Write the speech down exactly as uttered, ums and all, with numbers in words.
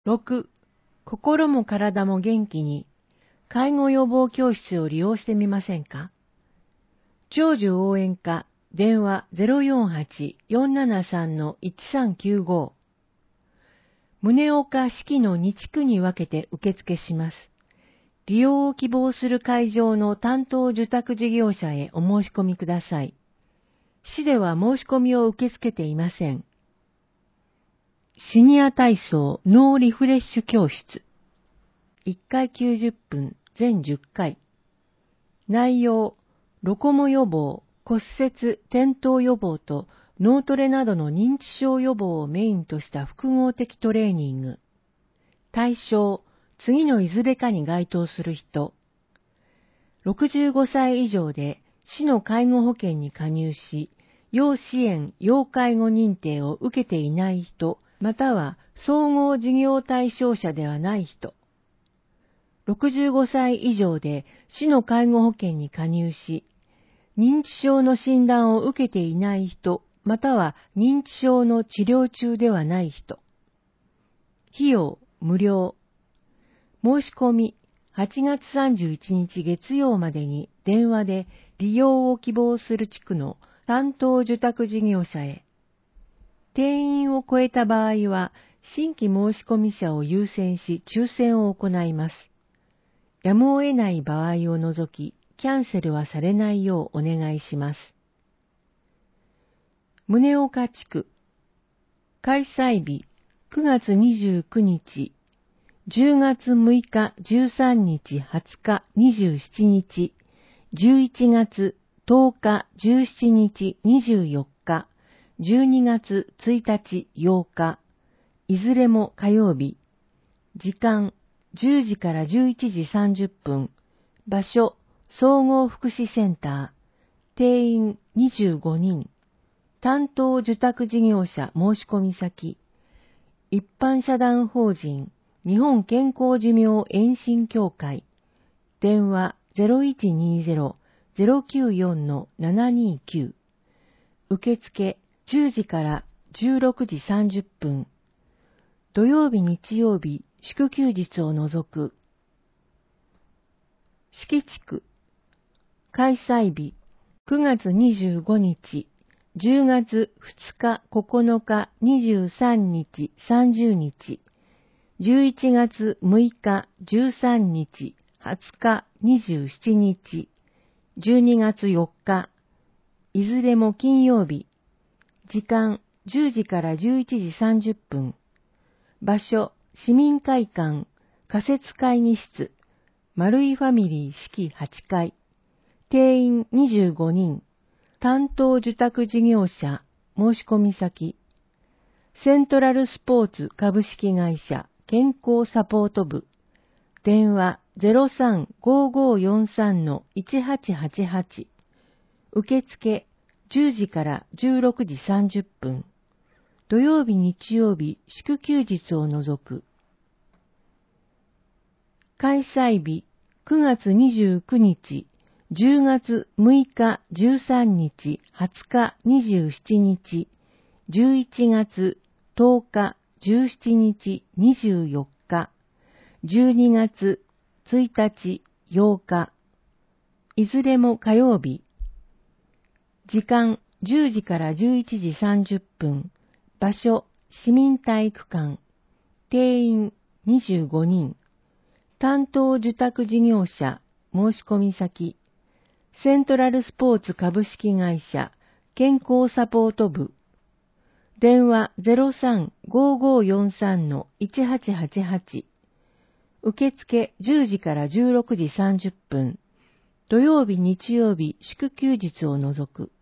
ろく、心も体も元気に、介護予防教室を利用してみませんか？長寿応援課、電話 ゼロよんはち よんななさん いちさんきゅうご。宗岡四季のに地区に分けて受付します。利用を希望する会場の担当受託事業者へお申し込みください。市では申し込みを受け付けていません。シニア体操ノーリフレッシュ教室。いっかいきゅうじゅっぷん、全じゅっかい。内容、ロコモ予防、骨折、転倒予防と脳トレなどの認知症予防をメインとした複合的トレーニング。対象、次のいずれかに該当する人。ろくじゅうごさい以上で市の介護保険に加入し、要支援・要介護認定を受けていない人、または総合事業対象者ではない人。ろくじゅうごさい以上で市の介護保険に加入し、認知症の診断を受けていない人、または認知症の治療中ではない人。費用無料。申し込みはちがつさんじゅういちにち月曜までに電話で利用を希望する地区の担当受託事業者へ。定員を超えた場合は新規申し込み者を優先し抽選を行います。やむを得ない場合を除き、キャンセルはされないようお願いします。宗岡地区。開催日くがつにじゅうくにち、じゅうがつむいか、じゅうさんにち、はつか、にじゅうしちにち、じゅういちがつとおか、じゅうしちにち、にじゅうよっか、じゅうにがつついたち、ようか、いずれも火曜日。時間、じゅうじからじゅういちじさんじゅっぷん。場所、総合福祉センター。定員にじゅうごにん。担当受託事業者申し込み先。一般社団法人日本健康寿命延伸協会。電話 ゼロいちにゼロ ゼロきゅうよん ななにきゅう。受付じゅうじからじゅうろくじさんじゅっぷん。土曜日日曜日祝休日を除く。敷地区。開催日くがつにじゅうごにち、じゅうがつふつか、ここのか、にじゅうさんにち、さんじゅうにち、じゅういちがつむいか、じゅうさんにち、はつか、にじゅうしちにち、じゅうにがつよっか、いずれも金曜日。時間じゅうじからじゅういちじさんじゅっぷん。場所、市民会館、仮設会議室、丸井ファミリー式はちかい。定員にじゅうごにん。担当受託事業者、申し込み先。セントラルスポーツ株式会社健康サポート部。電話 ゼロさん ごーごーよんさん いちはちはちはち。受付じゅうじからじゅうろくじさんじゅっぷん。土曜日日曜日祝休日を除く。開催日くがつにじゅうくにち、じゅうがつむいか、じゅうさんにち、はつか、にじゅうしちにち、じゅういちがつとおか、じゅうしちにち、にじゅうよっか、じゅうにがつついたち、ようか、いずれも火曜日。時間じゅうじからじゅういちじさんじゅっぷん。場所、市民体育館。定員にじゅうごにん。担当受託事業者、申し込み先。セントラルスポーツ株式会社健康サポート部。電話 ゼロさん ごーごーよんさん いちはちはちはち。受付じゅうじからじゅうろくじさんじゅっぷん。土曜日日曜日祝休日を除く。